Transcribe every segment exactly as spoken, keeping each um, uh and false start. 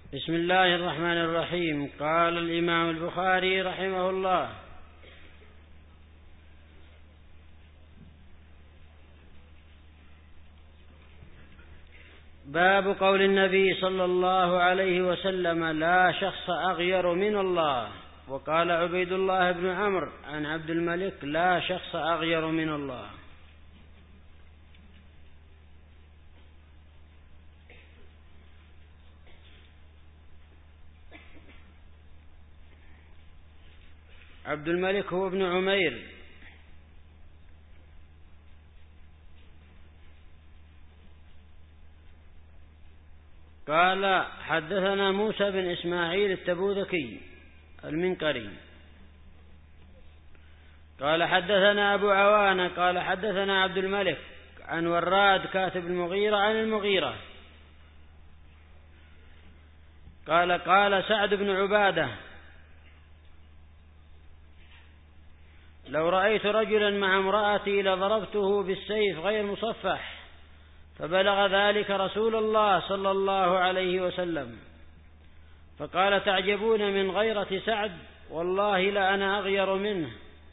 بسم الله الرحمن الرحيم. قال الإمام البخاري رحمه الله: باب قول النبي صلى الله عليه وسلم: لا شخص أغير من الله. وقال عبيد الله بن عمرو عن عبد الملك: لا شخص أغير من الله. عبد الملك هو ابن عمير. قال: حدثنا موسى بن إسماعيل التبوذكي المنقري قال: حدثنا أبو عوانة قال: حدثنا عبد الملك عن وراد كاتب المغيرة عن المغيرة قال: قال سعد بن عبادة: لو رأيت رجلا مع امرأتي لضربته بالسيف غير مصفح. فبلغ ذلك رسول الله صلى الله عليه وسلم فقال: تعجبون من غيرة سعد؟ والله لأنا أغير منه،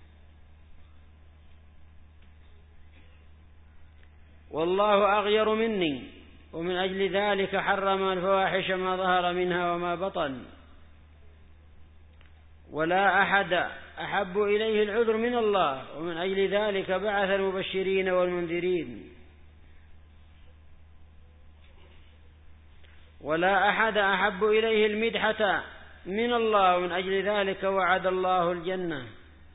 والله أغير مني، ومن أجل ذلك حرم الفواحش ما ظهر منها وما بطن، ولا أحد أحب إليه العذر من الله، ومن أجل ذلك بعث المبشرين والمنذرين، ولا أحد أحب إليه المدحة من الله، ومن أجل ذلك وعد الله الجنة.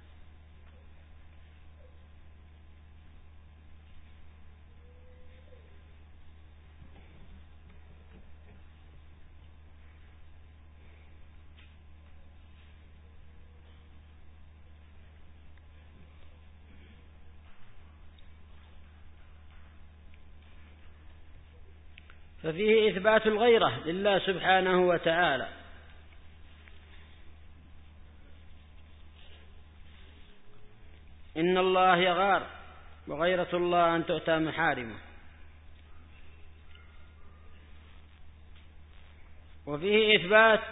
ففيه إثبات الغيرة لله سبحانه وتعالى، إن الله يغار، وغيرة الله أن تؤتى محارمه. وفيه إثبات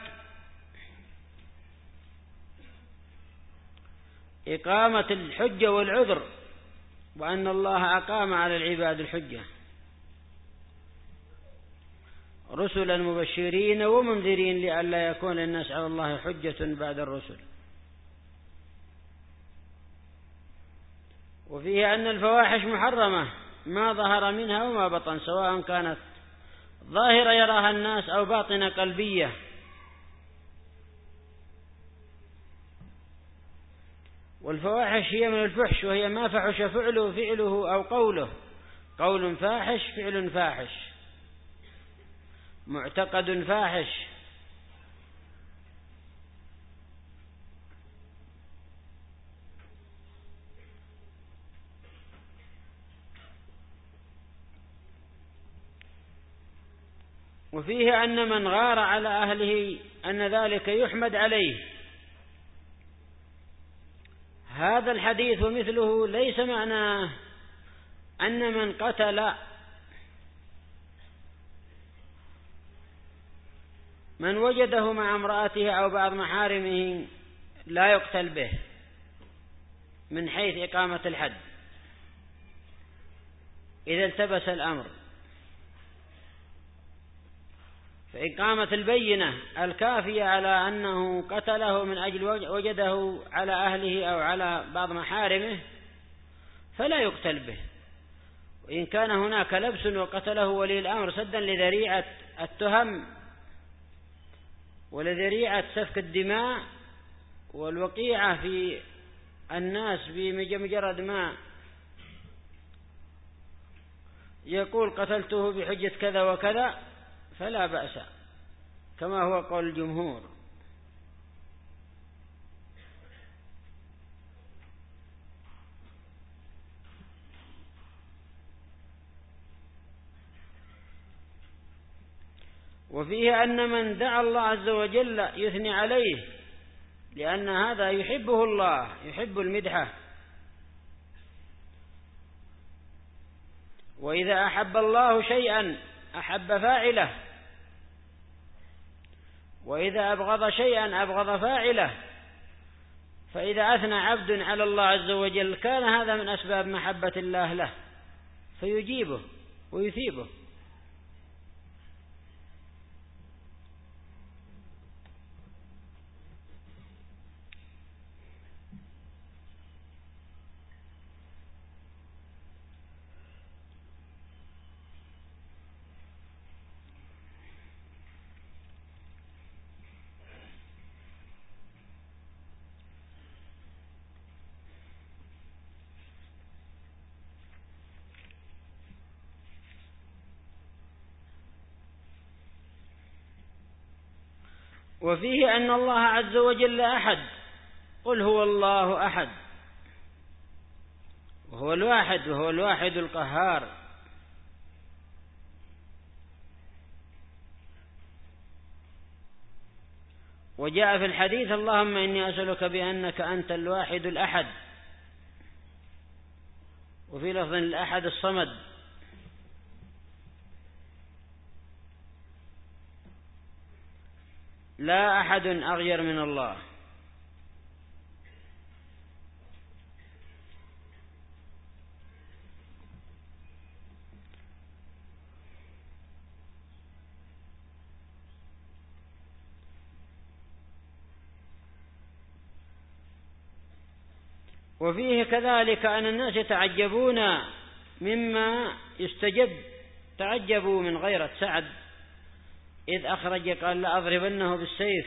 إقامة الحجة والعذر، وأن الله أقام على العباد الحجة، رسلا مبشرين ومنذرين لئلا يكون للناس على الله حجة بعد الرسل. وفيه أن الفواحش محرمة ما ظهر منها وما بطن، سواء كانت ظاهرة يراها الناس أو باطنة قلبية. والفواحش هي من الفحش، وهي ما فحش فعله فعله أو قوله، قول فاحش فعل فاحش معتقد فاحش. وفيه أن من غار على أهله أن ذلك يحمد عليه. هذا الحديث ومثله ليس معناه أن من قتل من وجده مع امرأته أو بعض محارمه لا يقتل به من حيث إقامة الحد إذا التبس الأمر، فإقامة البينة الكافية على أنه قتله من أجل وجده على أهله أو على بعض محارمه فلا يقتل به. وإن كان هناك لبس وقتله ولي الأمر سدا لذريعة التهم ولذريعة سفك الدماء والوقيعة في الناس بمجرد ما يقول قتلته بحجة كذا وكذا فلا بأس، كما هو قول الجمهور. وفيه أن من دعا الله عز وجل يثني عليه، لأن هذا يحبه الله، يحب المدحة. وإذا أحب الله شيئا أحب فاعله، وإذا أبغض شيئا أبغض فاعله. فإذا أثنى عبد على الله عز وجل كان هذا من أسباب محبة الله له فيجيبه ويثيبه. وفيه أن الله عز وجل أحد، قل هو الله أحد، وهو الواحد، وهو الواحد القهار. وجاء في الحديث اللهم إني أسألك بأنك أنت الواحد الأحد، وفي لفظ الأحد الصمد. لا أحد أغير من الله. وفيه كذلك أن الناس يتعجبون مما يستجب. تعجبوا من غيرة سعد إذ أخرج قال لأضربنه بالسيف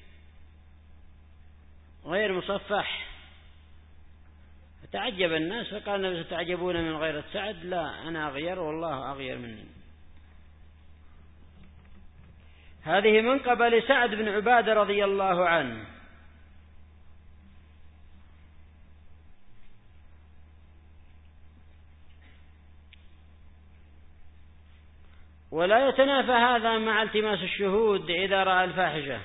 غير مصفح، فتعجب الناس فقال الناس تعجبون من غيرة سعد، لا أنا أغير والله أغير مني. هذه منقبة لسعد بن عبادة رضي الله عنه. ولا يتنافى هذا مع التماس الشهود إذا رأى الفاحشة.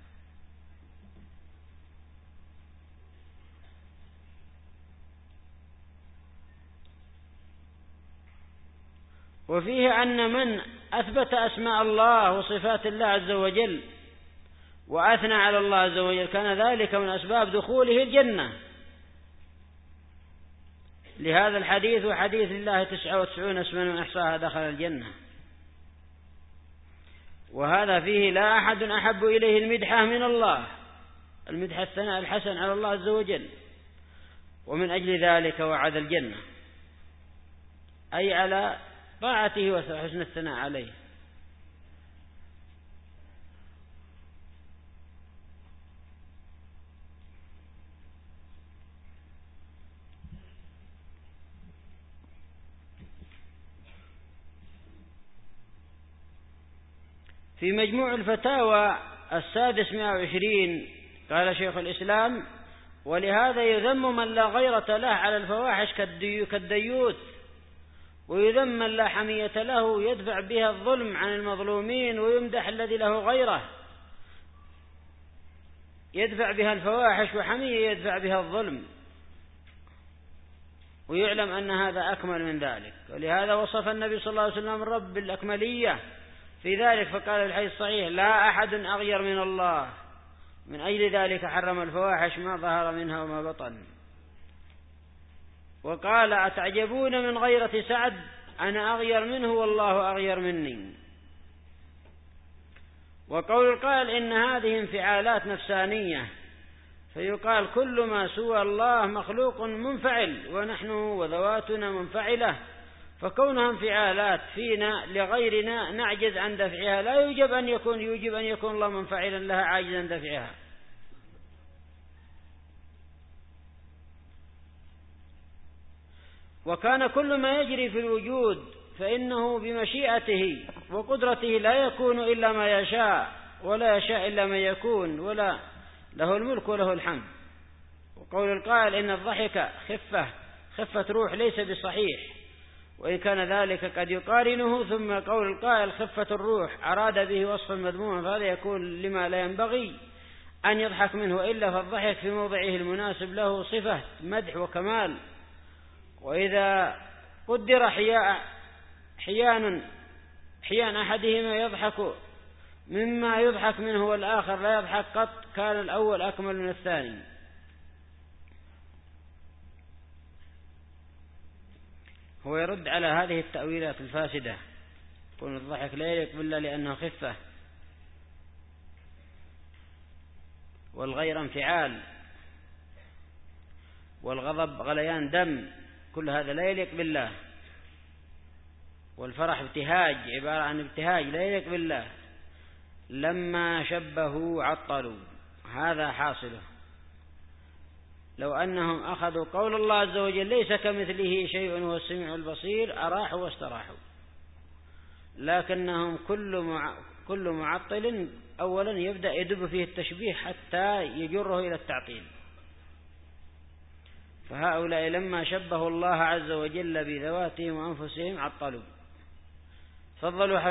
وفيه أن من أثبت أسماء الله وصفات الله عز وجل وأثنى على الله عز وجل كان ذلك من أسباب دخوله الجنة، لهذا الحديث وحديث الله تسعة وتسعون اسما من أحصاها دخل الجنة. وهذا فيه لا أحد أحب إليه المدحة من الله، المدحة الثناء الحسن على الله عز وجل، ومن أجل ذلك وعد الجنة، أي على طاعته وحسن الثناء عليه. في مجموع الفتاوى السادس مئة وعشرين قال شيخ الإسلام: ولهذا يذم من لا غيرة له على الفواحش كالديوث، ويذم من لا حمية له يدفع بها الظلم عن المظلومين، ويمدح الذي له غيره يدفع بها الفواحش وحمية يدفع بها الظلم، ويعلم أن هذا أكمل من ذلك. ولهذا وصف النبي صلى الله عليه وسلم الرب بالأكملية في ذلك، فقال في الحديث الصحيح: لا أحد أغير من الله، من أجل ذلك حرم الفواحش ما ظهر منها وما بطن. وقال: أتعجبون من غيرة سعد، أنا أغير منه والله أغير مني. وقول القائل إن هذه انفعالات نفسانية، فيقال كل ما سوى الله مخلوق منفعل، ونحن وذواتنا منفعلة، فكونها انفعالات فينا لغيرنا نعجز عن دفعها، لا يوجب أن يكون يوجب أن يكون الله منفعلا لها عاجزا عن دفعها. وكان كل ما يجري في الوجود فإنه بمشيئته وقدرته لا يكون إلا ما يشاء، ولا يشاء إلا ما يكون، ولا له الملك وله الحمد. وقول القائل إن الضحك خفة خفة روح ليس بصحيح، وإن كان ذلك قد يقارنه. ثم قول القائل خفة الروح أراد به وصف مذموما، فهذا يكون لما لا ينبغي أن يضحك منه، إلا فالضحك في موضعه المناسب له صفة مدح وكمال. وإذا قدر حيان حيان أحدهما يضحك مما يضحك منه والآخر لا يضحك قط، كان الأول أكمل من الثاني. هو يرد على هذه التأويلات الفاسدة، يقول الضحك لا يليق بالله لأنه خفة، والغير انفعال، والغضب غليان دم، كل هذا لا يليق بالله. والفرح ابتهاج، عبارة عن ابتهاج لا يليق بالله. لما شبهوا عطلوا، هذا حاصله. لو أنهم أخذوا قول الله عز وجل ليس كمثله شيء وهو السميع البصير أراحوا واستراحوا، لكنهم كل مع... كل معطل أولا يبدأ يدب فيه التشبيه حتى يجره إلى التعطيل. فهؤلاء لما شبهوا الله عز وجل بذواتهم وأنفسهم عطلوا، فضلوا